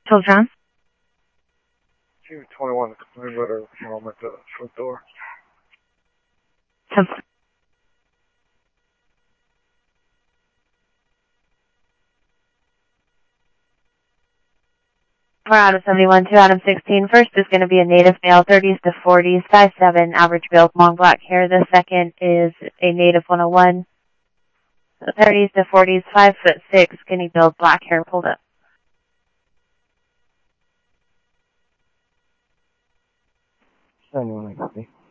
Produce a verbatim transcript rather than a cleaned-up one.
Children. Team twenty-one, the complaint letter came home at the front door. Ten. We're out of seventy-one, two out of sixteen. First is going to be a native male, thirties to forties, five seven, average build, long black hair. The second is a native one oh one, thirties to forties, five foot six, skinny build, black hair, pulled up. ninety-one, I copy.